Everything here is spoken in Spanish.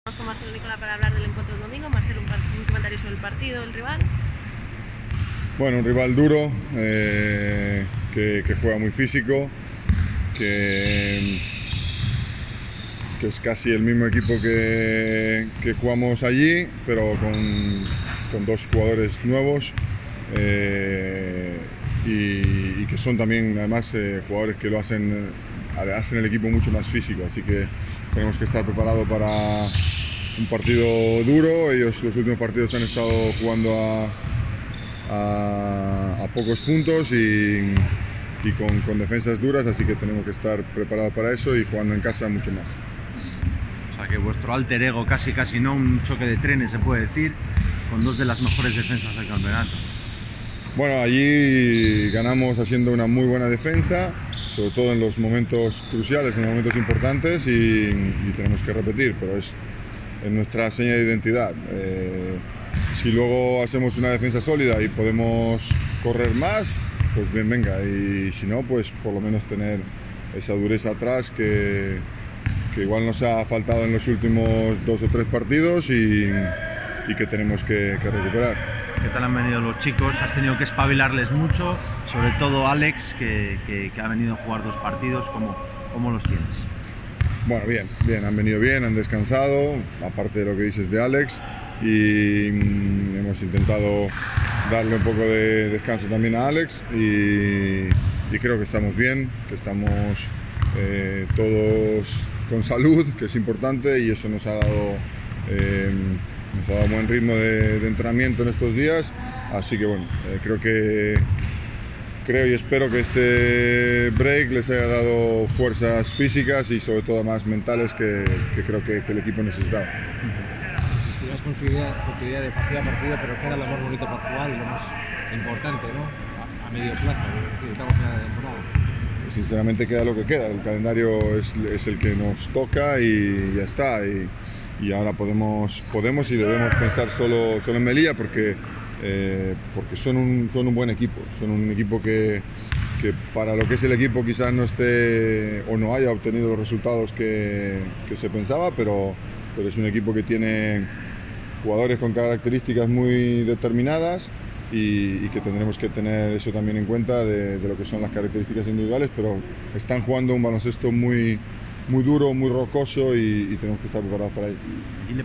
Vamos con Marcelo Nicola para hablar del encuentro del domingo. Marcelo, un comentario sobre el partido, el rival. Bueno, un rival duro, que juega muy físico, que es casi el mismo equipo que jugamos allí, pero con dos jugadores nuevos y que son también además jugadores que lo hacen el equipo mucho más físico, así que tenemos que estar preparados para un partido duro. Ellos los últimos partidos han estado jugando a pocos puntos y con defensas duras, así que tenemos que estar preparados para eso y jugando en casa mucho más. O sea que vuestro alter ego, casi no, un choque de trenes se puede decir, con dos de las mejores defensas del campeonato. Bueno, allí ganamos haciendo una muy buena defensa, sobre todo en los momentos cruciales, en los momentos importantes, y tenemos que repetir, pero es nuestra seña de identidad. Si luego hacemos una defensa sólida y podemos correr más, pues bien, venga, y si no, pues por lo menos tener esa dureza atrás que igual nos ha faltado en los últimos 2 o 3 partidos y que tenemos que recuperar. ¿Qué tal han venido los chicos? Has tenido que espabilarles mucho, sobre todo Alex, que ha venido a jugar 2 partidos. ¿Cómo los tienes? Bueno, bien, han venido bien, han descansado, aparte de lo que dices de Alex, y hemos intentado darle un poco de descanso también a Alex y creo que estamos bien, que estamos todos con salud, que es importante, y eso nos ha dado buen ritmo de entrenamiento en estos días, así que bueno, creo y espero que este break les haya dado fuerzas físicas y sobre todo más mentales que creo que el equipo necesitaba. Sigues con su idea de partido a partido, pero queda lo más bonito para jugar y lo más importante, ¿no? A medio plazo, es decir, estamos en la temporada. Sinceramente queda lo que queda, el calendario es el que nos toca y ya está, y ahora podemos y debemos pensar solo en Melilla porque son un buen equipo, son un equipo que para lo que es el equipo quizás no esté o no haya obtenido los resultados que se pensaba, pero es un equipo que tiene jugadores con características muy determinadas y que tendremos que tener eso también en cuenta de lo que son las características individuales, pero están jugando un baloncesto muy duro, muy rocoso y tenemos que estar preparados para ello.